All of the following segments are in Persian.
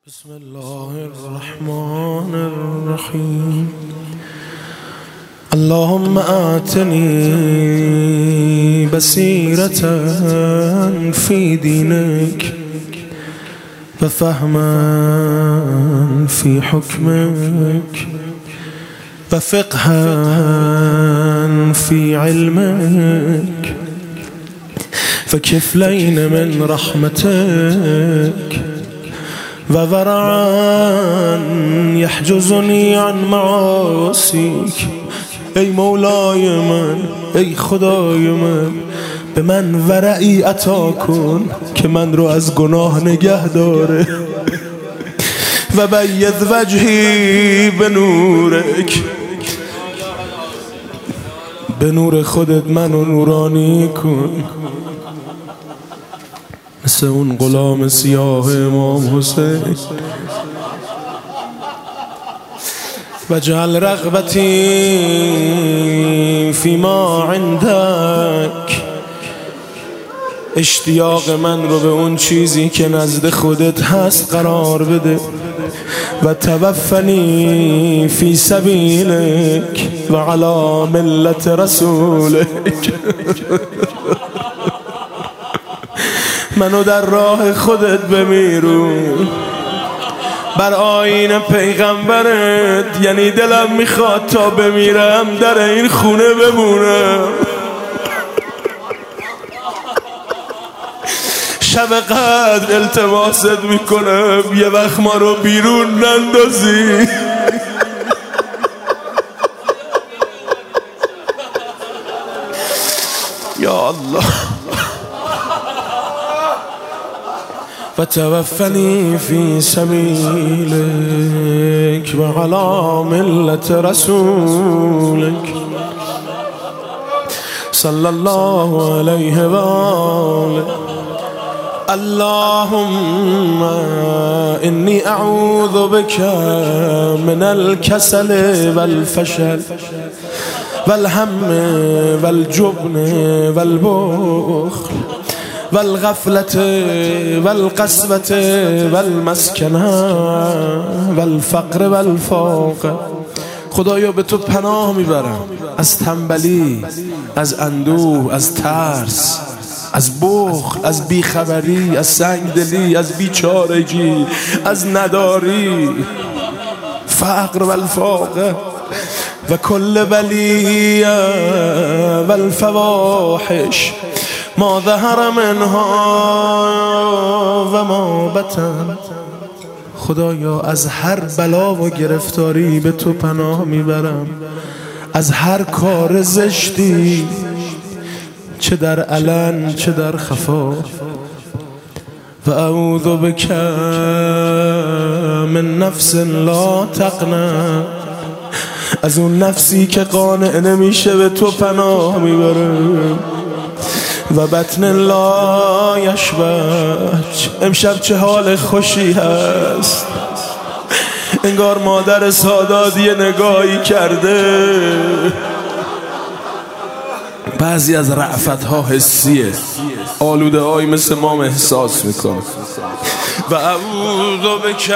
بسم الله الرحمن الرحيم. اللهم آتني بصيرة في دينك وفهما في حكمك وفقها في علمك فكفلين من رحمتك وورعا يحجزني عن معاصيك. ای مولای من، ای خدای من، به من ورعی عطا کن که من رو از گناه نگه داره و بید وجهی به نورک، به نور خودت منو نورانی کن مثل اون غلام سیاه امام حسین. وجعل رغبتی فيما عندك، اشتیاق من رو به اون چیزی که نزد خودت هست قرار بده. و توفنی فی سبیلک و علی ملت رسولک، منو در راه خودت بمیرون بر آیین پیغمبرت. یعنی دلم میخواد تا بمیرم در این خونه بمونم، شب قدر التماست میکنم یه وقت ما رو بیرون نندازی. یا الله. وتوفني في سبيلك وعلى ملة رسولك صلى الله عليه وآله. اللهم إني أعوذ بك من الكسل والفشل والهم والجبن والبخل والغفلة والقسوة والمسكنة والفقر والفاقة. خدایا به تو پناه میبرم از تنبلی، از اندوه، از ترس، از بخل، از بیخبری، از سنگدلی، از بیچارگی، از نداری، فقر والفاقة و کل بلیه والفواحش ما ظهر منها و ما بطن. خدایا از هر بلا و گرفتاری به تو پناه میبرم، از هر کار زشتی، چه در علن چه در خفا. و اعوذ بک من نفس لا تقنع، از اون نفسی که قانع نمیشه به تو پناه میبرم. و بطن لا یشبع، امشب چه حال خوشی هست، انگار مادر سادات یه نگاهی کرده. بعضی از رأفت ها حسیه، آلوده های مثل ما احساس میکنه. و اعوذ بک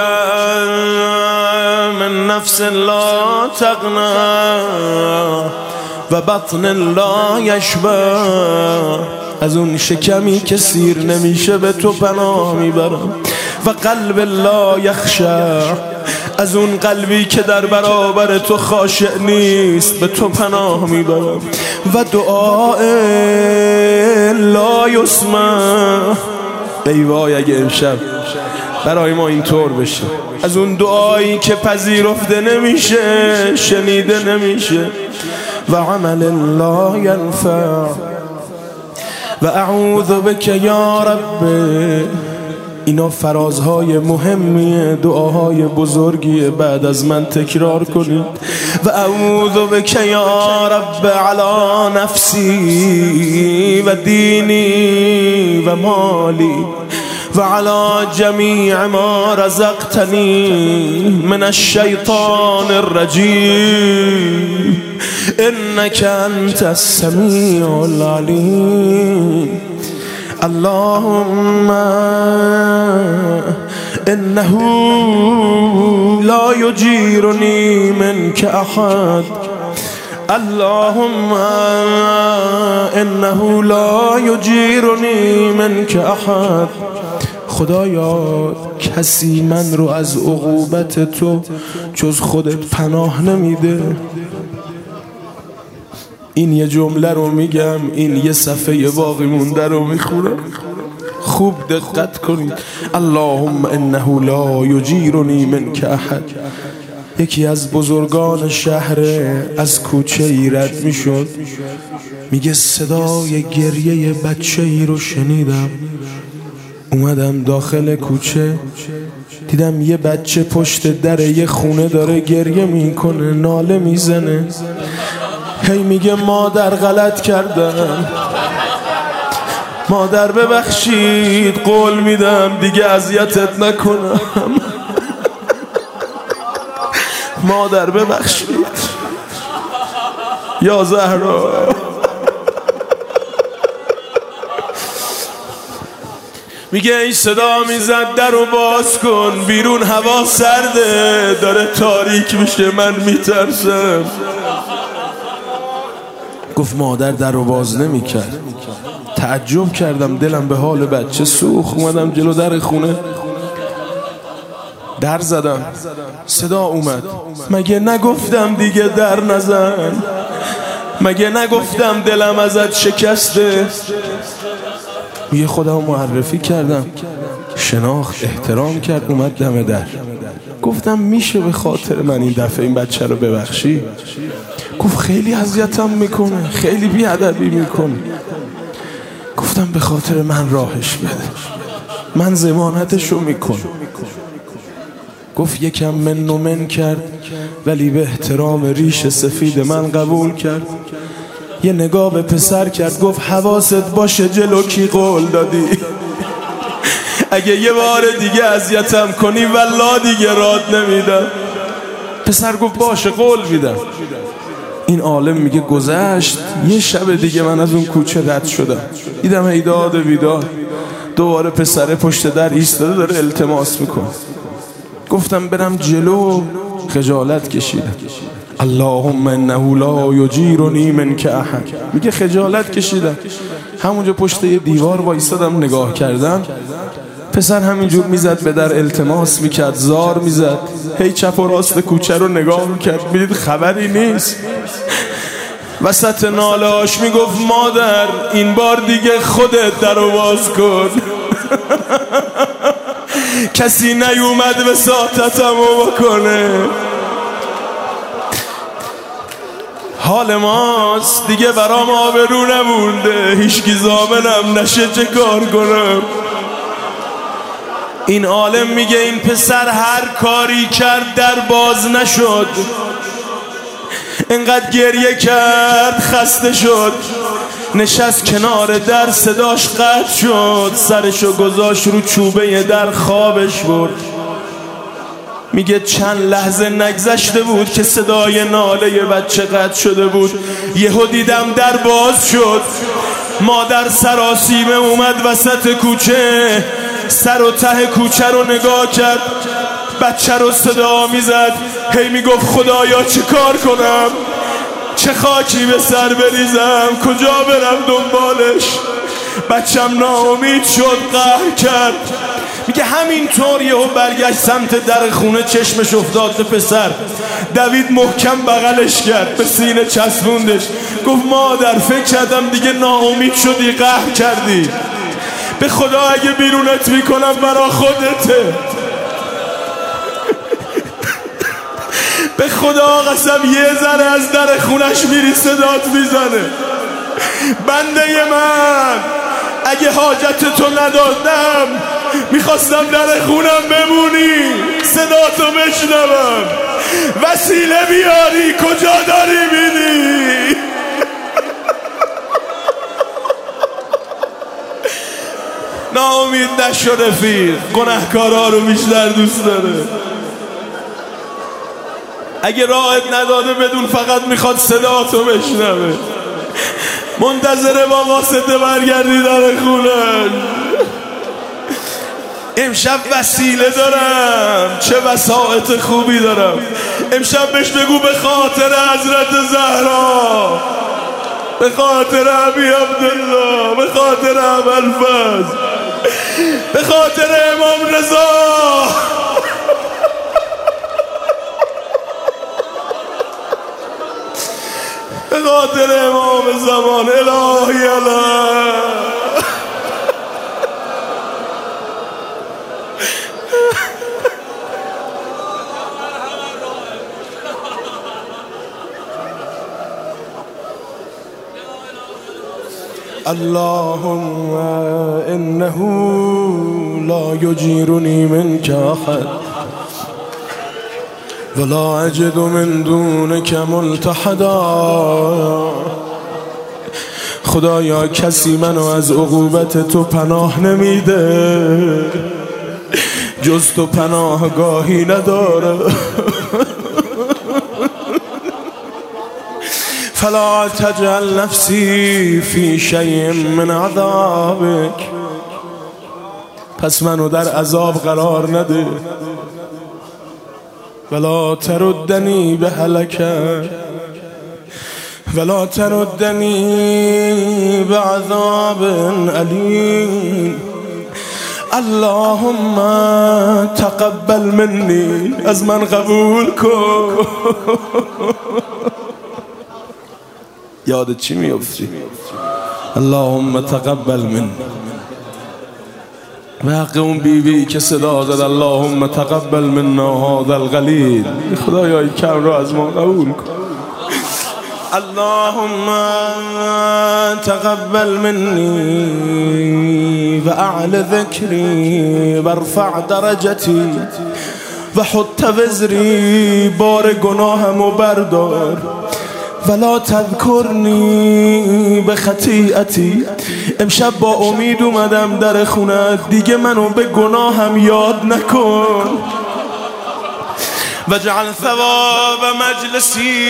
من نفس لا تقنع و بطن لا یشبع، از اون شکمی که سیر نمیشه به تو پناه میبرم. و قلب لا یخشع، از اون قلبی که در برابر تو خاشع نیست به تو پناه میبرم. و دعاء لا یسمع، ای وای اگه امشب برای ما اینطور بشه، از اون دعایی که پذیرفته نمیشه، شنیده نمیشه. و عمل لا ینفع. و اعوذ بک یا رب، اینا فرازهای مهمیه، دعاهای بزرگیه، بعد از من تکرار کنید. و اعوذ بک یا رب علی نفسی و دینی و مالی و علی جمیع ما رزقتنی من الشیطان الرجیم انک انت السمیع العلیم. اللهم انه لا یجیرنی منک احد اللهم انه لا یجیرنی منک احد. خدایا کسی من رو از عقوبت تو جز خودت پناه نمیده. این یه جمله رو میگم، این یه صفحه باقی مونده رو میخونم، خوب دقت کنید. اللهم انه لا یجیرنی منک احد. یکی از بزرگان شهر از کوچه ای رد میشد، میگه صدای گریه بچه ای رو شنیدم، اومدم داخل کوچه، دیدم یه بچه پشت در یه خونه داره گریه میکنه، ناله میزنه، هی میگه مادر غلط کردم، مادر ببخشید، قول میدم دیگه اذیتت نکنم، مادر ببخشید یا زهرا. میگه این صدا میزد در رو باز کن، بیرون هوا سرده، داره تاریک میشه، من میترسم. گفت مادر در رو باز نمیکرد. تعجب کردم، دلم به حال بچه سوخت. اومدم جلو در خونه، در زدم، صدا اومد. مگه نگفتم دیگه در نزن؟ مگه نگفتم دلم ازت شکسته؟ یه خودم معرفی کردم، شناخت، احترام کرد، اومد دم در. گفتم میشه به خاطر من این دفعه این بچه رو ببخشی؟ گفت خیلی اذیتم میکنه، خیلی بیادبی میکنه. گفتم به خاطر من راهش بده، من ضمانتشو میکنم. گفت یکم من و من کرد، ولی به احترام ریش سفید من قبول کرد. یه نگاه به پسر کرد، گفت حواست باشه جلو کی قول دادی؟ اگه یه بار دیگه اذیتم کنی والله دیگه راد نمیدم. پسر گفت باشه قول میدم. این عالم میگه گذشت یه شب دیگه من از اون کوچه رد شدم، دیدم ایداد بیداد، دوباره پسر پشت در ایستاده داره التماس میکنه. گفتم برم جلو، خجالت کشیدم. اللهم انه لا یجیرنی منک احد. میگه خجالت کشیدم، همونجا پشت یه دیوار وایسادم نگاه کردم، پسر همینجور میزد به در التماس میکرد، زار میزد، هی چپ و راست کوچه رو نگاه میکرد، میدید خبری نیست. وسط ناله‌اش میگفت مادر این بار دیگه خودت در رو باز کن. کسی نیومد وساطتمو بکنه. حال ماست دیگه برام آبرو نمونده، هیچکی ضامنم نشه چه کار کنم. این عالم میگه این پسر هر کاری کرد در باز نشد، انقدر گریه کرد خسته شد، نشست کنار در، صداش قطع شد، سرشو گذاشت رو چوبه در، خوابش برد. میگه چند لحظه نگذشته بود که صدای ناله بچه قطع شده بود، یهو دیدم در باز شد، مادر سراسیمه اومد وسط کوچه، سر و ته کوچه رو نگاه کرد، بچه رو صدا میزد، هی میگفت خدایا چه کار کنم، چه خاکی به سر بریزم، کجا برم دنبالش. بچم ناامید شد، قهر کرد. میگه همینطور یهو برگشت سمت در خونه، چشمش افتاد به پسر، دوید محکم بغلش کرد، به سینه چسبوندش، گفت مادر فکر کردم دیگه ناامید شدی، قهر کردی، به خدا اگه بیرونت میکنم برا خودته، به خدا قسم یه ذره از در خونش میری صدات میزنه. بنده من اگه حاجت تو ندادم میخواستم در خونم بمونی، صداتو بشنوم، وسیله بیاری، کجا داری میری؟ ناامید نشو رفیق، گناهکارا رو بیشتر دوست داره. اگه راحت نداده بدون فقط میخواد صداتو بشنوه. منتظره با واسطه برگردی در خونه. امشب وسیله دارم، چه وسائط خوبی دارم. امشب بهش بگو به خاطر حضرت زهرا، به خاطر ابی عبدالله، به خاطر ابوالفضل، به خاطر امام رضا، به خاطر امام زمان. الهی الله اللهم انه لا يجيرني منك احد ولا اجد من دونك ملتحدا. خدایا کسی منو از عقوبت تو پناه نمیده، جز تو پناهگاهی نداره. فلا تجعل نفسی فی شیء من عذابک، پس منو در عذاب قرار نده. ولا تردنی به هلکه ولا تردنی به عذاب علیم. اللهم تقبل منی، از من قبول کن. یادت چی میفتی؟ اللهم تقبل من. به حق اون بیوی که صدا زد اللهم تقبل منا هذا القلیل، خدایا این کم رو از ما قبول کن. اللهم تقبل منی و اعل ذکری و ارفع درجتی و حط وزری، بار گناهمو بردار. ولا تذکرنی به خطیئتی، امشب با امید اومدم در خونت، دیگه منو به گناهم یاد نکن. و جعل ثواب مجلسی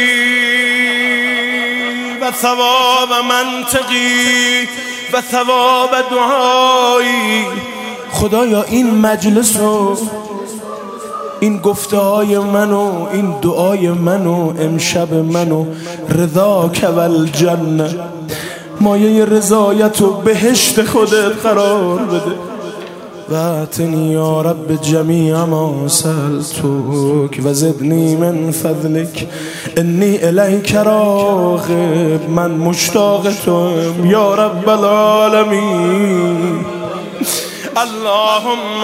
و ثواب منطقی و ثواب دعایی. خدایا این مجلس رو، این گفته های منو، این دعای منو، امشب منو رضاک والجنه، مایه رضایت و بهشت خودت قرار بده. و اتنی یا رب جمیع ما سألتک و زدنی من فضلک انی الیک راغب، من مشتاق توام یا رب العالمین. اللهم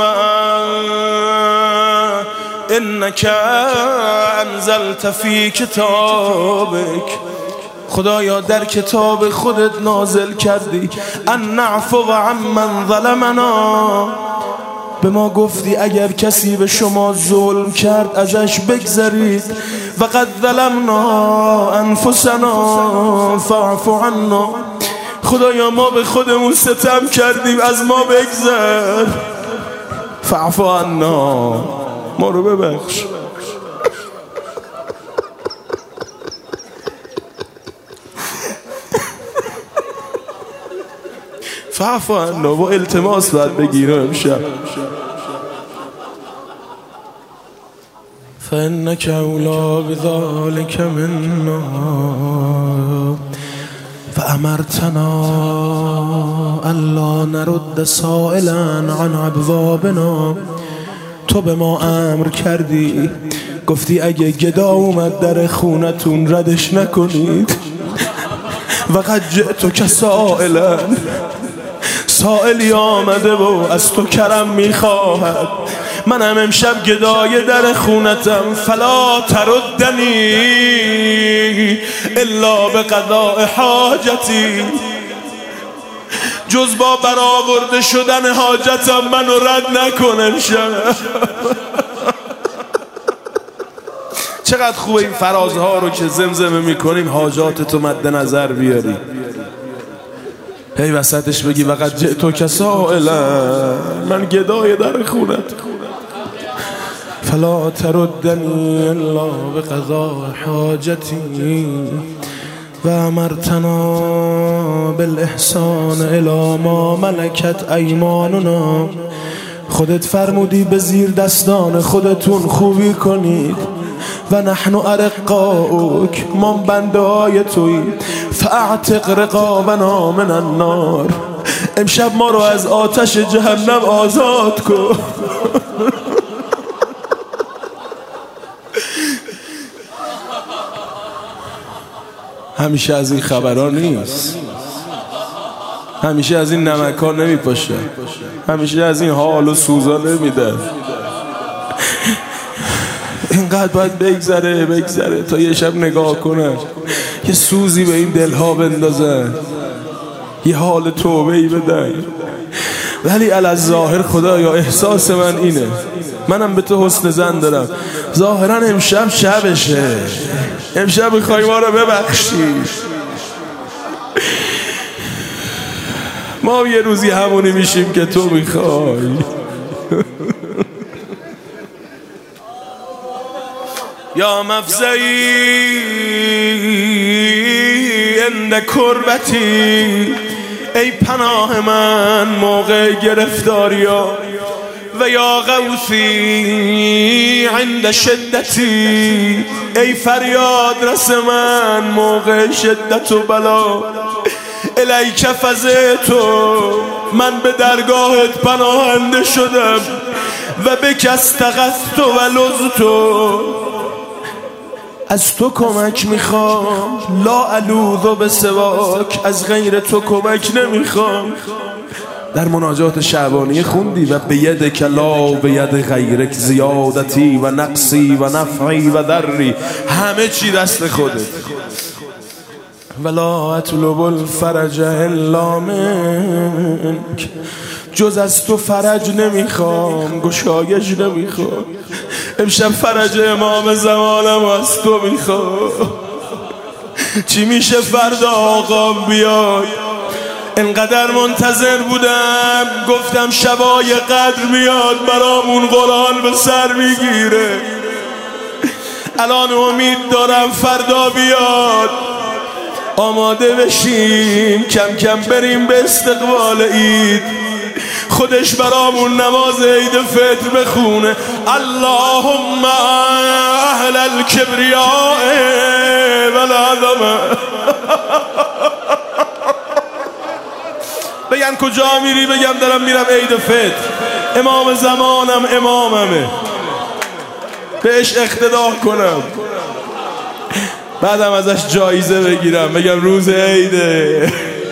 انک انزلت فی کتابک، خدایا در کتاب خودت نازل کردی ان نعفو عمن ظلمنا، به ما گفتی اگر کسی به شما ظلم کرد ازش بگذرید. و قد ظلمنا انفسنا فاعف عنا، خدایا ما به خودمون ستم کردیم، از ما بگذر. فاعف عنا، ما رو ببخش. فاعف عنا، با التماس باید بگیرم امشب. فإنك أولى بذلك منا فأمرتنا ألا نرد سائلا عن أبوابنا. تو به ما امر کردی، گفتی اگه گدا اومد در خونتون ردش نکنید. و قد جئتک سائلا، سائلی آمده و از تو کرم میخواهد، منم امشب گدای در خونتم. فلا تردنی الا به قضاء حاجتی، جز با برآورده شدن حاجتم منو رد نکن امشب. چقدر خوبه این فرازها رو که زمزمه میکنیم حاجاتتو مد نظر بیاری، هی وسطش بگی وقت جئتک سائلا، من گدای در خونت. فلا تردنی الا بقضاء حاجتی و امرتنا بالاحسان الی ما ملکت ایماننا. خودت فرمودی به زیر دستان خودتون خوبی کنید و نحن ارقاؤک، ما بنده های تویی، فاعتق رقابنا من النار، امشب ما رو از آتش جهنم آزاد کن. همیشه از این خبران نیست، همیشه از این نمکا نمیپاشه، همیشه از این حال و سوزا نمیده. اینقدر باید بگذره تا یه شب نگاه کنن، یه سوزی به این دلها بندازن، یه حال توبه‌ای بدن. ولی الظاهر خدایا احساس من اینه، منم به تو حسن ظن دارم، ظاهرا امشب شبشه، امشب میخوای ما رو ببخشی. ما یه روزی همونی میشیم که تو میخوای. یا مفزعی عند کربتی، ای پناه من موقع گرفتاریا، و یا غوثی عند شدتی، ای فریاد رس من موقع شدت و بلا. الیک فزعتو، من به درگاهت پناهنده شدم، و بک استغثت و لذت، از تو کمک میخوام، لا الوذ بسواک، از غیر تو کمک نمیخوام. در مناجات شعبانی خوندی و به ید کلا به ید غیرک زیادتی و نقصی و نفعی و ضری، همه چی دست خودت. ولا اطلب الفرج الا منک، جز از تو فرج نمیخوام، گشایش نمیخوام. امشب فرج امام زمانم از تو میخوام. چی میشه فردا آقام بیای؟ انقدر منتظر بودم، گفتم شبای قدر میاد برامون قرآن به سر میگیره. الان امید دارم فردا بیاد، آماده بشیم کم کم بریم به استقبال عید. خودش برامون نماز عید فطر بخونه، اللهم اهل الکبریاء والعظمه. بگن کجا میری؟ بگم دارم میرم عید فطر، امام زمانم اماممه، بهش اقتدا کنم، بعدم ازش جایزه بگیرم، بگم روز عیده.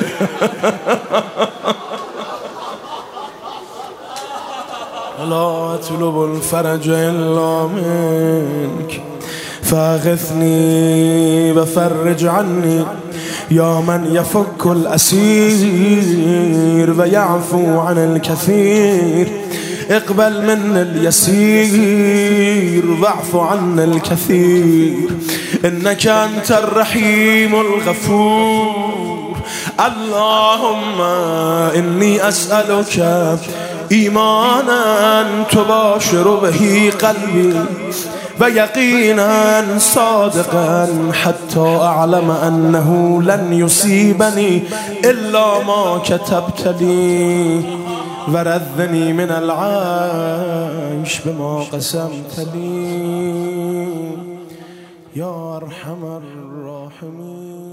لا اطلب الفرج الا منک فاغثنی و فرج عنی، یا من یفک الاسیر و یعفو عن الكثیر، اقبل من اليسير واعف عن الكثير، انك انت الرحيم الغفور. اللهم اني اسألك ایمانا تباشر به قلبی و یقینا صادقا حتی اعلم انه لن یصیبنی الا ما كتبت لي ورذني من العيش بما قسمت لي یا ارحم الراحمین.